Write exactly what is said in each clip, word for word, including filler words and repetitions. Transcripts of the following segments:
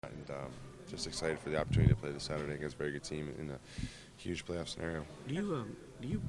And um, just excited for the opportunity to play this Saturday against a very good team in a huge playoff scenario. Do you, um, do you,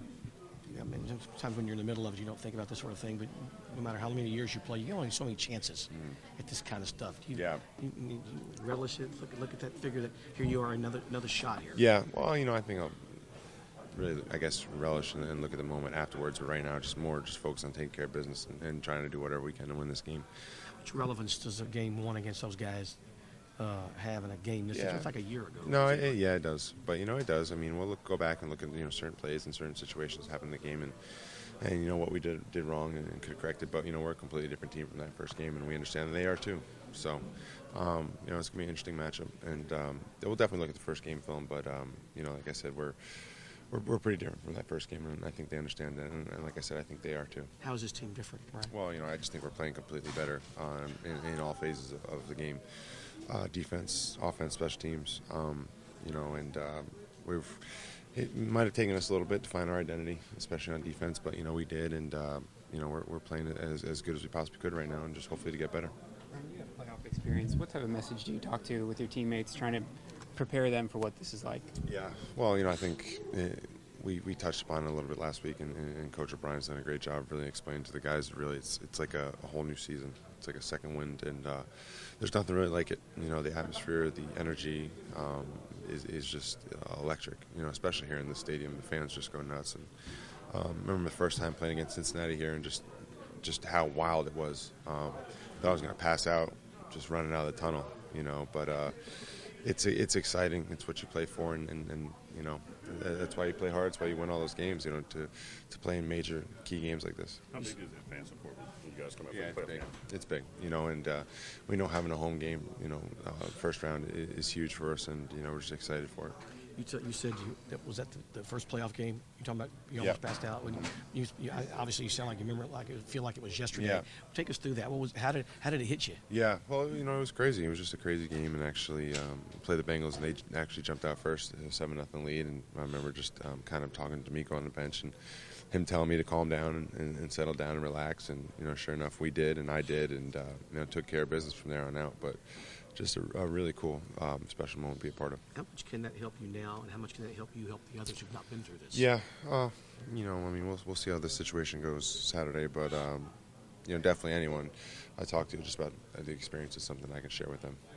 I mean, sometimes when you're in the middle of it, you don't think about this sort of thing, but no matter how many years you play, you get only so many chances mm. at this kind of stuff. Do you, yeah. Do you, do you relish it? Look, look at that figure that here you are, another another shot here. Yeah, well, you know, I think I'll really, I guess, relish and, and look at the moment afterwards, but right now, just more just focus on taking care of business and, and trying to do whatever we can to win this game. How much relevance does a game one against those guys Uh, have in a game this yeah. It's like a year ago. No, it, it, yeah, it does. But you know, it does. I mean, we'll look, go back and look at you know certain plays and certain situations happen in the game, and and you know what we did did wrong and, and could correct it. But you know, we're a completely different team from that first game, and we understand that they are too. So, um, you know, it's gonna be an interesting matchup, and um, we'll definitely look at the first game film. But um, you know, like I said, we're. We're, we're pretty different from that first game, and I think they understand that. And, and like I said, I think they are too. How is this team different, Brian? Well, you know, I just think we're playing completely better um, in, in all phases of, of the game. Uh, defense, offense, special teams, um, you know, and uh, we've it might have taken us a little bit to find our identity, especially on defense, but you know we did, and uh, you know we're, we're playing it as, as good as we possibly could right now, and just hopefully to get better. You have playoff experience. What type of message do you talk to with your teammates, trying to prepare them for what this is like? Yeah, well, you know, I think it, we we touched upon it a little bit last week, and, and Coach O'Brien's done a great job really explaining to the guys. Really, it's it's like a, a whole new season. It's like a second wind, and uh, there's nothing really like it. You know, the atmosphere, the energy um, is, is just uh, electric. You know, especially here in the stadium, the fans just go nuts. And um, remember the first time playing against Cincinnati here, and just just how wild it was. Um, thought I was going to pass out, just running out of the tunnel. You know, but uh, it's it's exciting. It's what you play for, and, and, and you know, that's why you play hard. That's why you win all those games. You know, to to play in major key games like this. How big is that fan support? You guys come up Yeah, with it's big. game? It's big, you know, and uh, we know having a home game, you know, uh, first round is, is huge for us, and you know we're just excited for it. You, t- you said you, that was that the, the first playoff game. You talking about you almost Yep. passed out when you, you I- obviously you sound like you remember it like it feel like it was yesterday. Yeah. Take us through that. What was how did how did it hit you? Yeah, well, you know, it was crazy. It was just a crazy game, and actually um, played the Bengals, and they j- actually jumped out first, a seven nothing lead, and I remember just um, kind of talking to D'Amico on the bench and him telling me to calm down and, and, and settle down and relax, and you know, sure enough, we did, and I did, and uh, you know, took care of business from there on out. But just a, a really cool, um, special moment to be a part of. How much can that help you now, and how much can that help you help the others who've not been through this? Yeah, uh, you know, I mean, we'll we'll see how this situation goes Saturday, but um, you know, definitely anyone I talk to just about the experience is something I can share with them.